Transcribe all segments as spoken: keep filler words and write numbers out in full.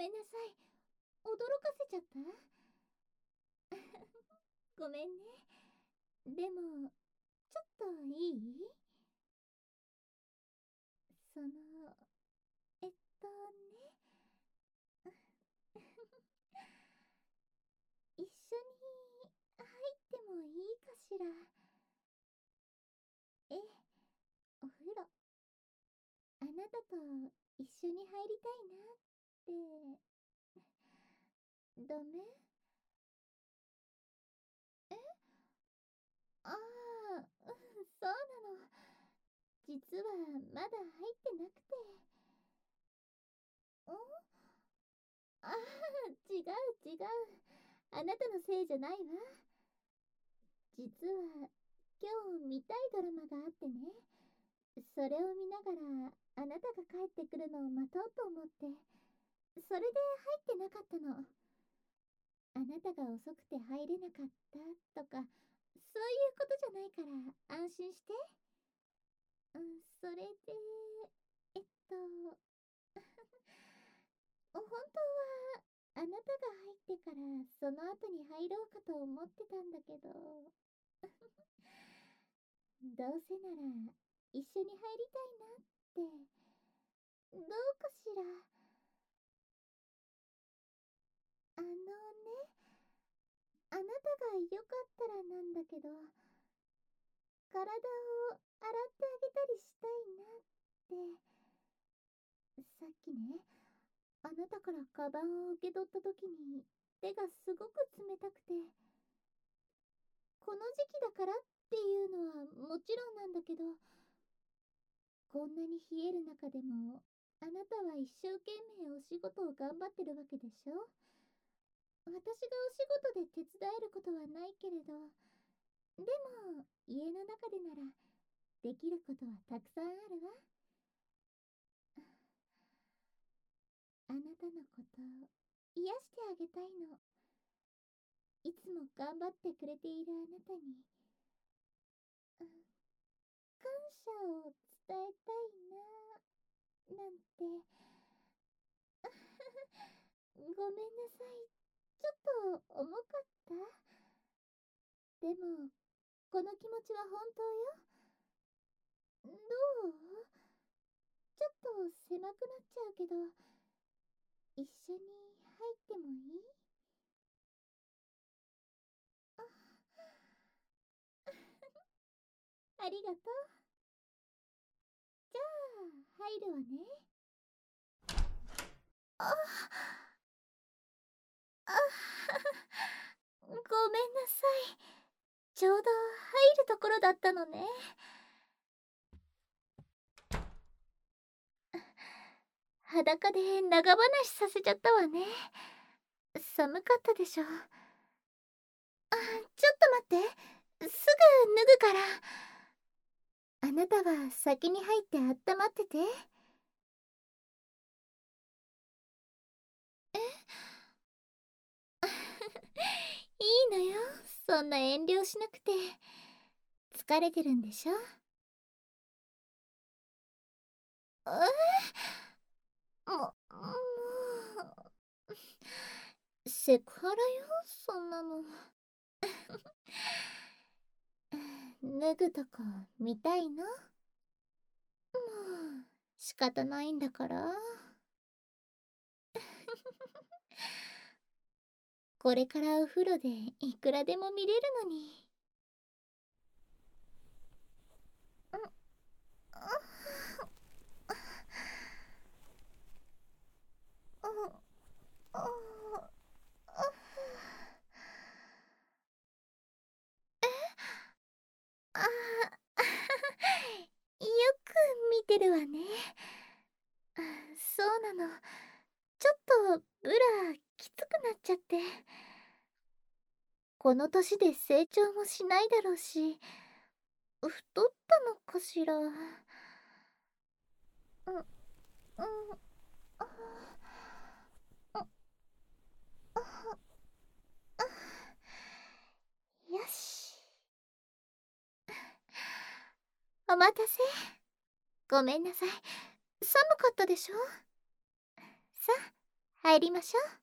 めんなさい。驚かせちゃったごめんね。でも、ちょっといい？その、えっとね。一緒に入ってもいいかしら？ええ、お風呂。あなたと一緒に入りたいなって。ダメ？え？ああ、うん、そうなの。実はまだ入ってなくて。ん？ああ、違う違う。あなたのせいじゃないわ。実は今日見たいドラマがあってね。それを見ながらあなたが帰ってくるのを待とうと思って。それで入ってなかったの。あなたが遅くて入れなかったとか、そういうことじゃないから安心して。うん、それで、えっと、本当はあなたが入ってからその後に入ろうかと思ってたんだけど、どうせなら一緒に入りたいなって。どうかしら？あのね、あなたがよかったらなんだけど、体を洗ってあげたりしたいなって。さっきね、あなたからカバンを受け取った時に手がすごく冷たくて、この時期だからっていうのはもちろんなんだけど、こんなに冷える中でもあなたは一生懸命お仕事を頑張ってるわけでしょ。私がお仕事で手伝えることはないけれど、でも家の中でならできることはたくさんあるわ。あなたのこと癒してあげたいの。いつも頑張ってくれているあなたに、うん、感謝を伝えたいななんて。ごめんなさい。ちょっと重かった？でもこの気持ちは本当よ。どう？ちょっと狭くなっちゃうけど、一緒に入ってもいい？あありがとう。じゃあ入るわね。ああごめんなさい。ちょうど入るところだったのね。裸で長話させちゃったわね。寒かったでしょ。あ、ちょっと待って。すぐ脱ぐから。あなたは先に入ってあったまってて。えいいのよ。そんな遠慮しなくて。疲れてるんでしょ？えも、もう。セクハラよ、そんなの。脱ぐとこ見たいの？もう仕方ないんだから。これからお風呂でいくらでも見れるのに。うん、うん、うん、ああ、よく見てるわね。あ、そうなの。ちょっとブラきつくなっちゃって。この年で成長もしないだろうし、太ったのかしら。うん、うん、あ、あ、あ、よし。お待たせ。ごめんなさい。寒かったでしょ？さあ、 入りましょう。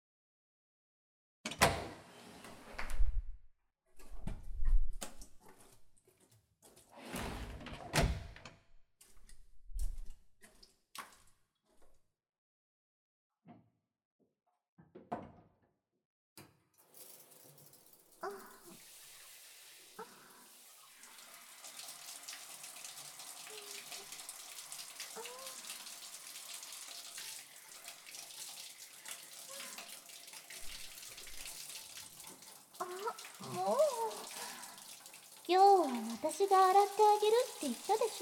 もう今日は私が洗ってあげるって言ったでし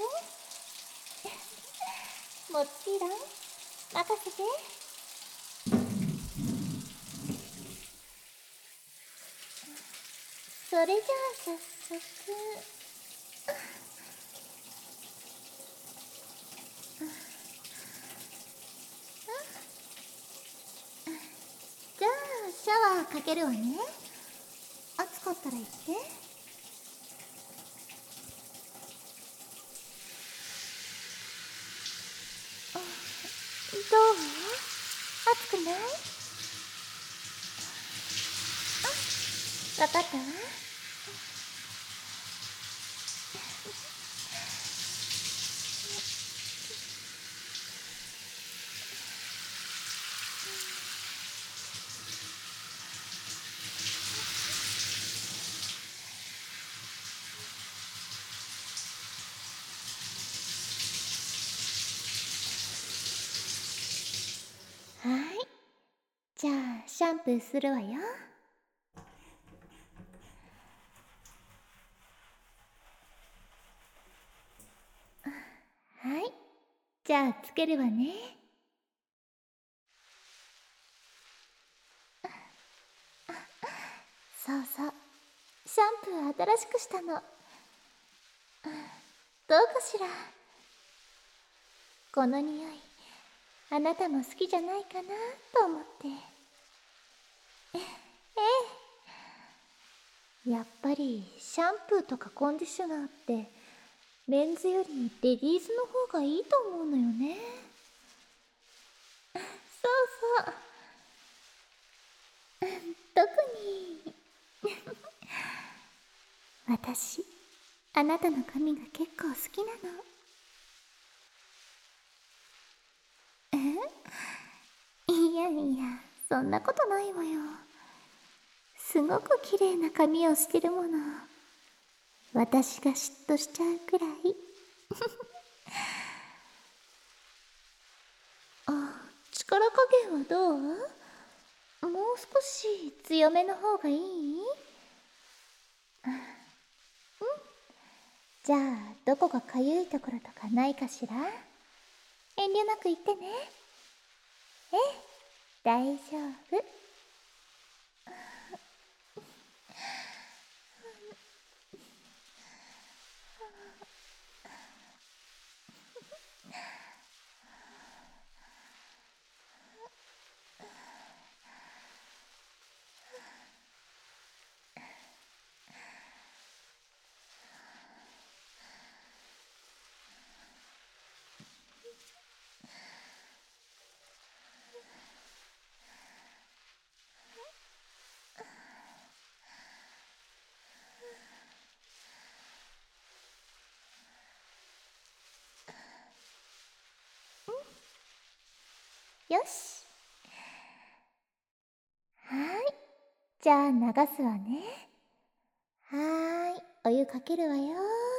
ょ。もちろん任せて。それじゃあ早速じゃあシャワーかけるわね。暑かったら言って。どう？暑くない？わかったわ。はい。じゃあシャンプーするわよ。はい。じゃあつけるわね。そうそう。シャンプー新しくしたの。どうかしら。この匂い、あなたも好きじゃないかなと思って。ええ。やっぱりシャンプーとかコンディショナーってメンズよりレディースの方がいいと思うのよね。そうそう。特に私、あなたの髪が結構好きなの。え？いやいや、そんなことないわよ。すごく綺麗な髪をしてるもの。私が嫉妬しちゃうくらい。あ、力加減はどう？もう少し強めの方がいい？うん。じゃあどこかかゆいところとかないかしら？遠慮なく言ってね。ええ、大丈夫。よし。はーい。じゃあ流すわね。はーい。お湯かけるわよ。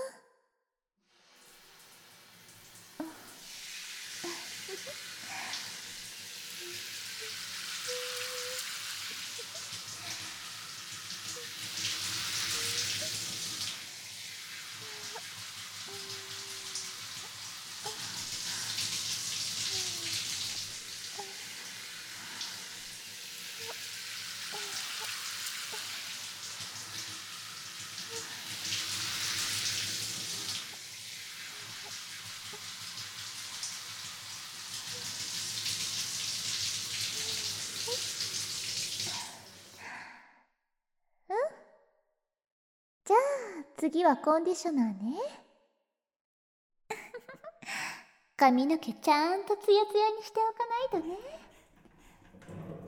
うん。じゃあ次はコンディショナーね。髪の毛ちゃんとツヤツヤにしておかないとね。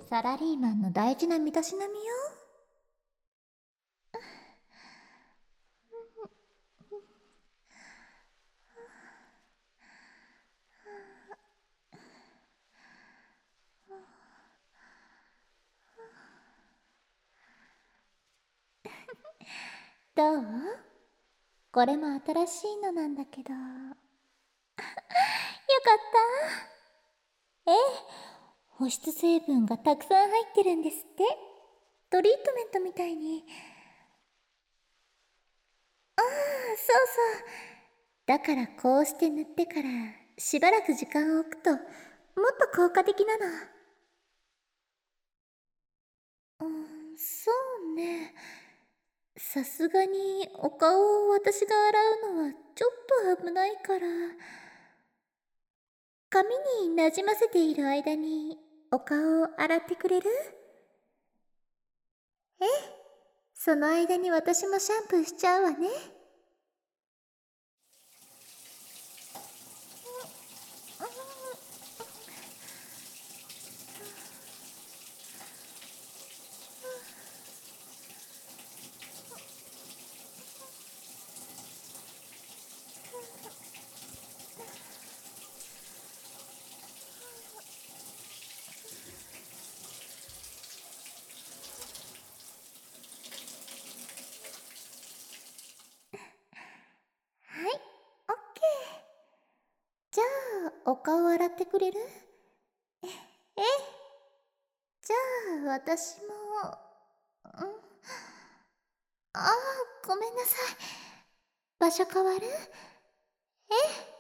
サラリーマンの大事な身だしなみよ。どう？これも新しいのなんだけど。よかった。ええ、保湿成分がたくさん入ってるんですって。トリートメントみたいに。ああ、そうそう。だからこうして塗ってからしばらく時間を置くともっと効果的なの。うん、そうね。さすがにお顔を私が洗うのはちょっと危ないから、髪になじませている間にお顔を洗ってくれる？ええ、その間に私もシャンプーしちゃうわね。はい、オッケー。じゃあお顔洗ってくれる？ええ、じゃあ私も。うん、ああ、ごめんなさい。場所変わる？え、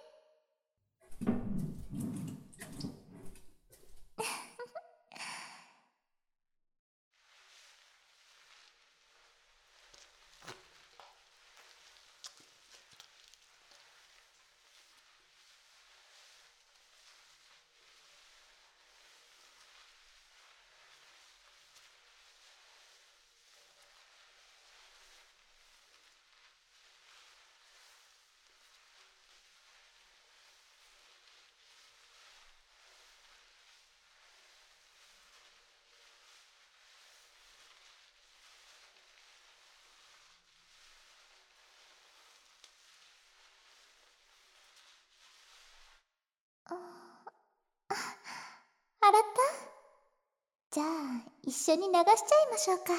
ああ、洗った？じゃあ一緒に流しちゃいましょうか。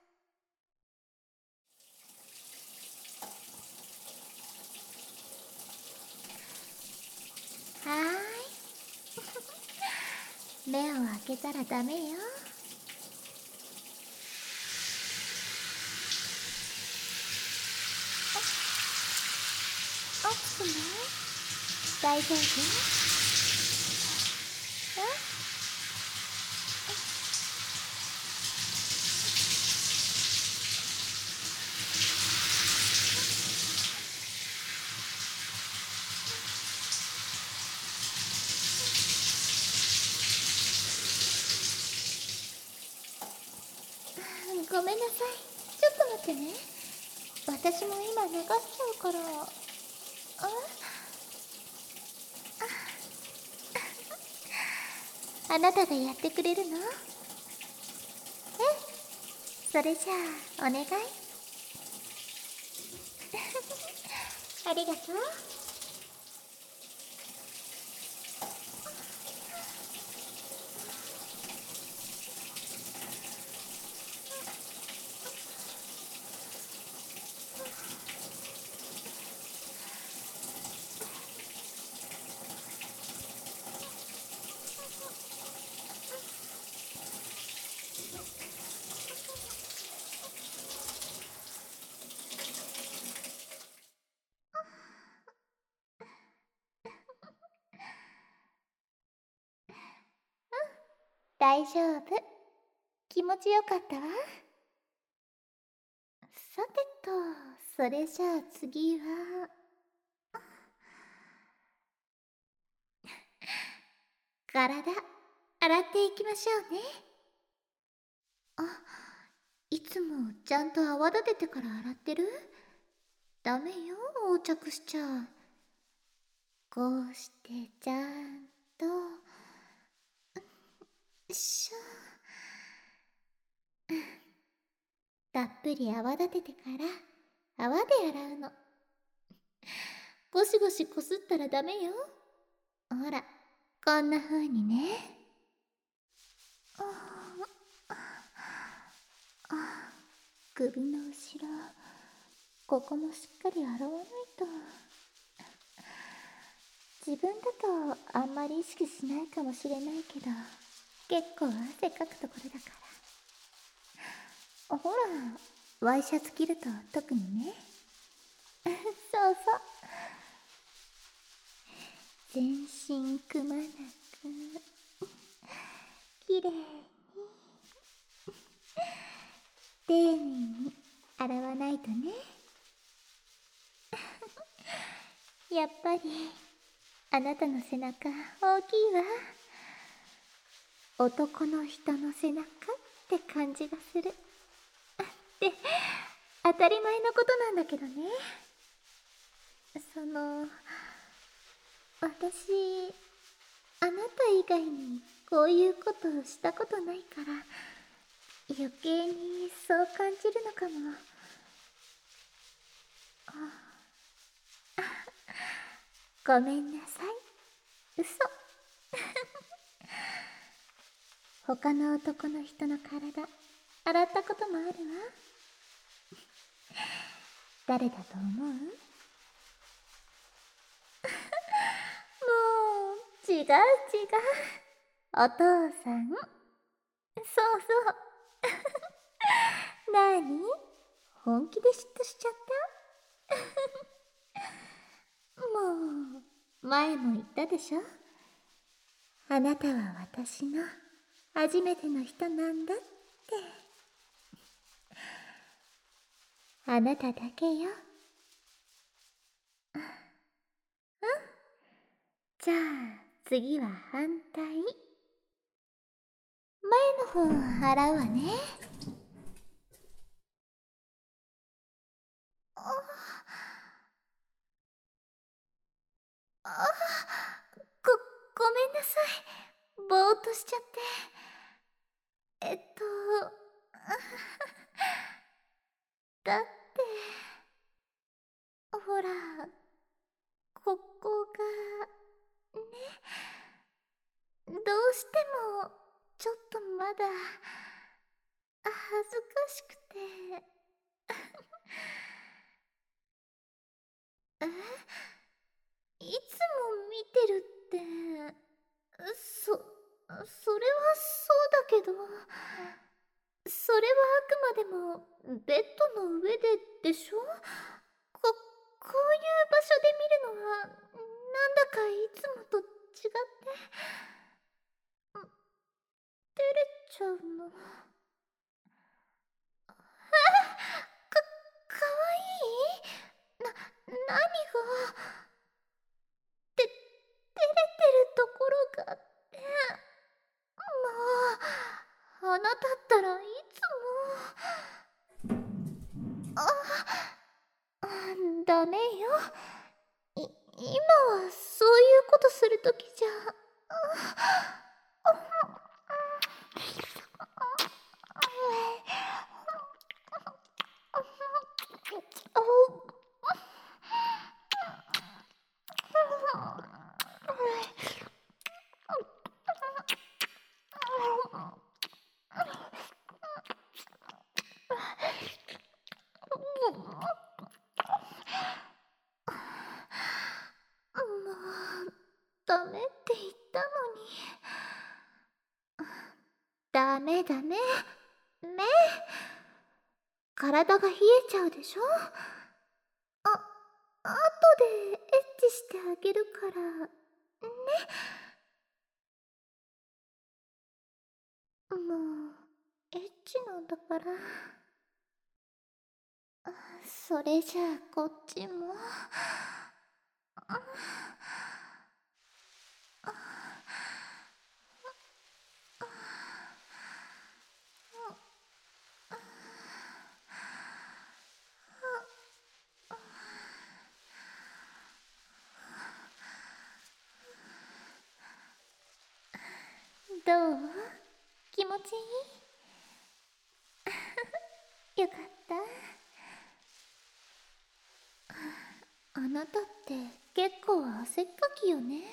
はーい。目を開けたらダメよ。熱くない？大丈夫？え、ごめんなさい。ちょっと待ってね。私も今流しちゃうから。あ、あなたがやってくれるの？え、それじゃあお願い。ありがとう。大丈夫。気持ちよかったわ。さてと、それじゃあ次は、体、洗っていきましょうね。あ、いつもちゃんと泡立ててから洗ってる？ダメよ、横着しちゃ。こうしてちゃんと、しょ。 たっぷり泡立ててから泡で洗うの。ゴシゴシこすったらダメよ。ほら、こんな風にね。ああ、首の後ろ、ここもしっかり洗わないと。自分だとあんまり意識しないかもしれないけど、結構汗かくところだから。ほら、ワイシャツ着ると特にね。そうそう。全身くまなく、きれいに、丁寧に洗わないとね。やっぱり、あなたの背中大きいわ。男の人の背中って感じがする。って当たり前のことなんだけどね。その、私、あなた以外にこういうことをしたことないから余計にそう感じるのかも。ごめんなさい。嘘。他の男の人の体洗ったこともあるわ。誰だと思う？もう違う違う、お父さん。そうそう。なに、本気で嫉妬しちゃった？もう前も言ったでしょ。あなたは私の初めての人なんだって。あなただけよ。うん。じゃあ次は反対。前の方洗うわね。ああ、ご、ごめんなさい。ぼーっとしちゃって。えっと、だって、ほら、ここが、どうしても、ちょっとまだ、恥ずかしくて。え、いつも見てるって、そ、それはそうだけど、それはあくまでもベッドの上ででしょ？こ、こういう場所で見るのは、なんだかいつもと違って、照れちゃうの。か、かわいい？な、何が、て、照れてるところがって。もう、あなたったらいつも。あ、ダメよ。い、今はそういうことするときじゃ。もう、ダメって言ったのに。ダメダメ。ね。体が冷えちゃうでしょ。あ、後でエッチしてあげるから。ね。もう、エッチなんだから。それじゃあこっちも。どう？気持ちいい？ なたって結構汗っかきよね。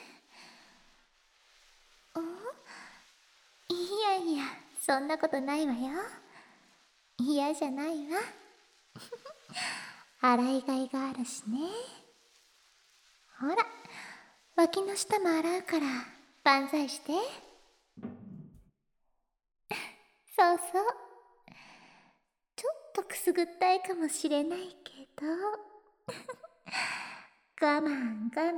あ、いやいや、そんなことないわよ。嫌じゃないわ。洗いがいがあるしね。ほら、脇の下も洗うから万歳して。そうそう。ちょっとくすぐったいかもしれないけど我慢我慢。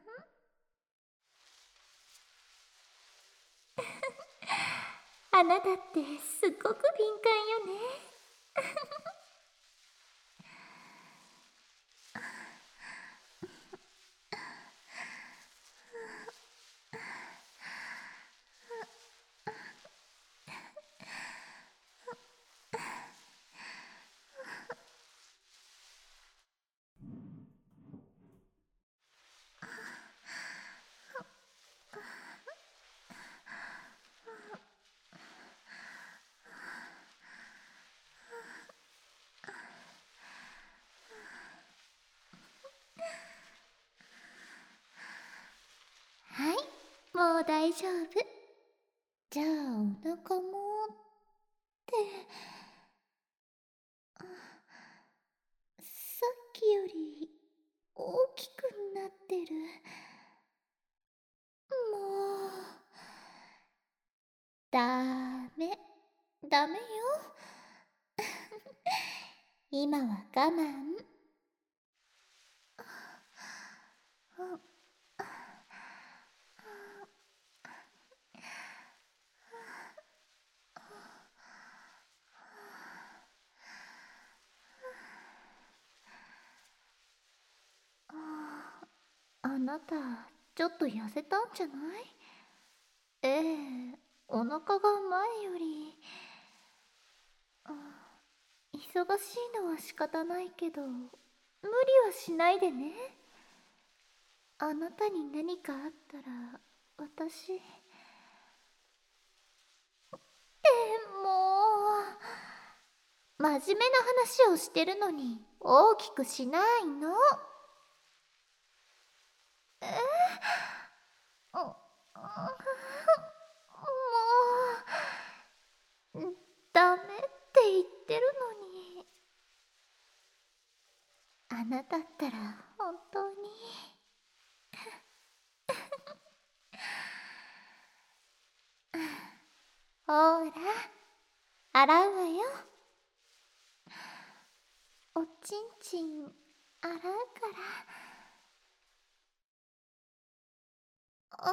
あなたってすっごく敏感よね。はい、もう大丈夫。じゃあお腹もってさっきより大きくなってる。もうダメダメよ。今は我慢。あなたちょっと痩せたんじゃない？ええ、お腹が前より。あ、忙しいのは仕方ないけど無理はしないでね。あなたに何かあったら私。でも真面目な話をしてるのに大きくしないの。えうもうダメって言ってるのに。あなたったら本当に。ほら洗うわよ。おちんちん洗うから。あ、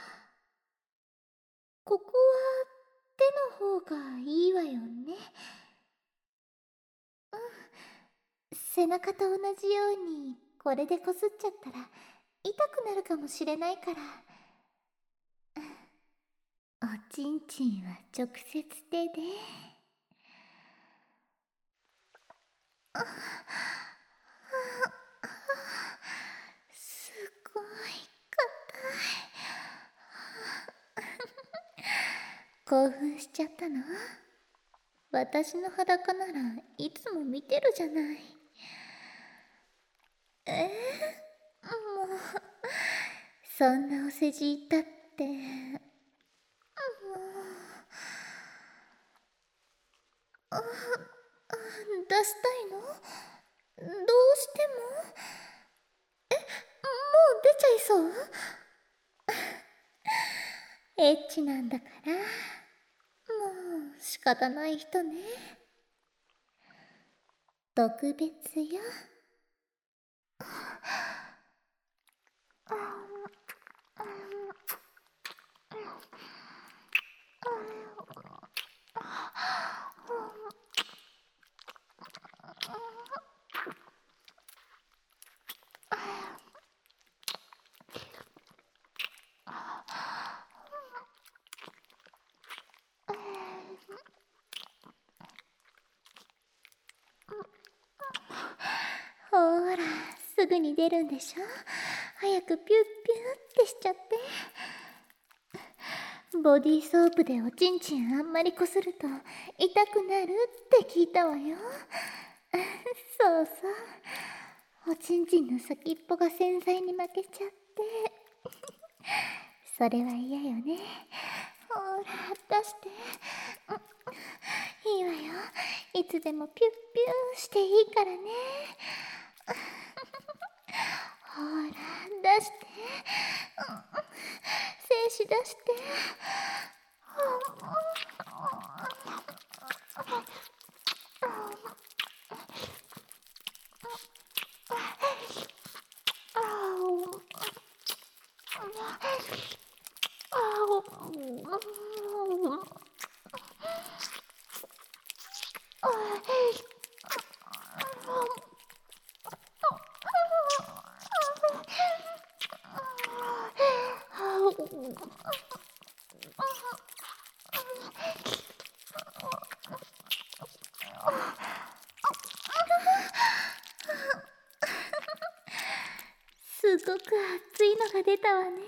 ここは手の方がいいわよね。うん、背中と同じようにこれでこすっちゃったら痛くなるかもしれないから。おちんちんは直接手で。あ、すごい硬い。興奮しちゃったの？私の裸ならいつも見てるじゃない。えー、もうそんなお世辞言ったって。もうああ、出したいの？どうしても？え、もう出ちゃいそう？エッチなんだから。もう仕方ない人ね。特別よ。ほら、すぐに出るんでしょ。早くピュッピュッってしちゃって。ボディーソープでおちんちんあんまりこすると痛くなるって聞いたわよ。そうそう、おちんちんの先っぽが洗剤に負けちゃってそれは嫌よね。ほら出して。いいわよ、いつでもピュッピューしていいからね。ほら出して。精子出して。すごく熱いのが出たわね。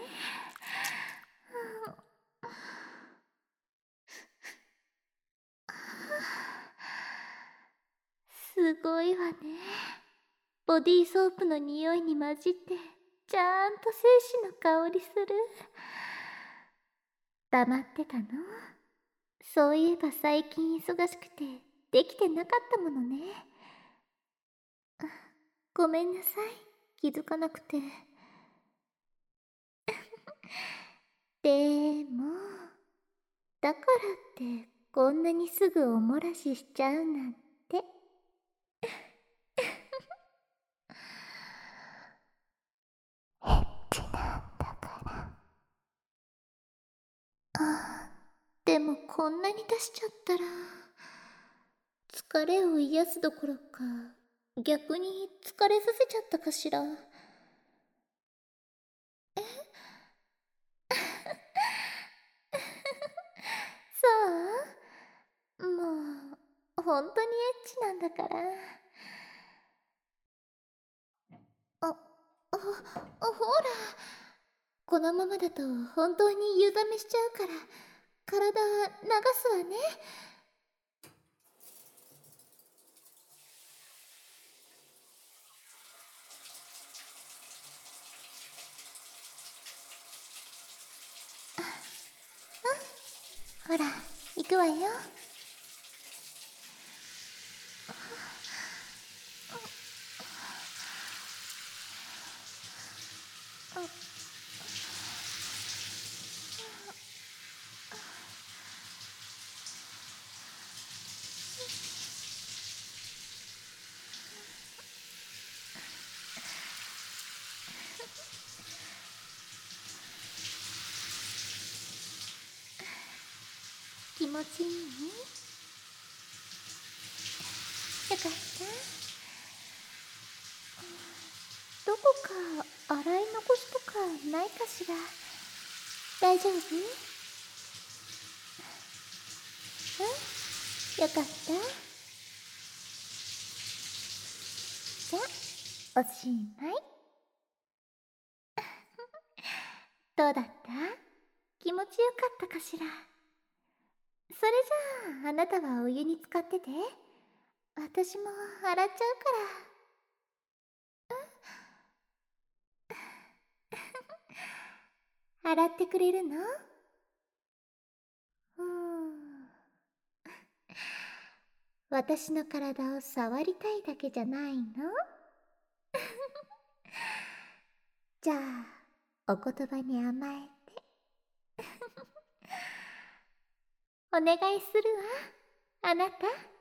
すごいわね。ボディーソープの匂いに混じってちゃんと精子の香りする。黙ってたの？そういえば最近忙しくてできてなかったものね。ごめんなさい、気づかなくて。でもだからってこんなにすぐおもらししちゃうなんて。エッチなんだから。あでもこんなに出しちゃったら疲れを癒すどころか逆に疲れさせちゃったかしら。えそう？もう本当にエッチなんだから。あ、あ、ほら、このままだと本当に湯冷めしちゃうから体流すわね。ほら行くわよ。気持ちいい？よかった。どこか洗い残しとかないかしら。大丈夫？うん？よかった。じゃあおしまい。どうだった？気持ちよかったかしら。それじゃああなたはお湯に浸かってて、私も洗っちゃうから。洗ってくれるの？うーん。私の体を触りたいだけじゃないの？じゃあお言葉に甘えてお願いするわ、あなた。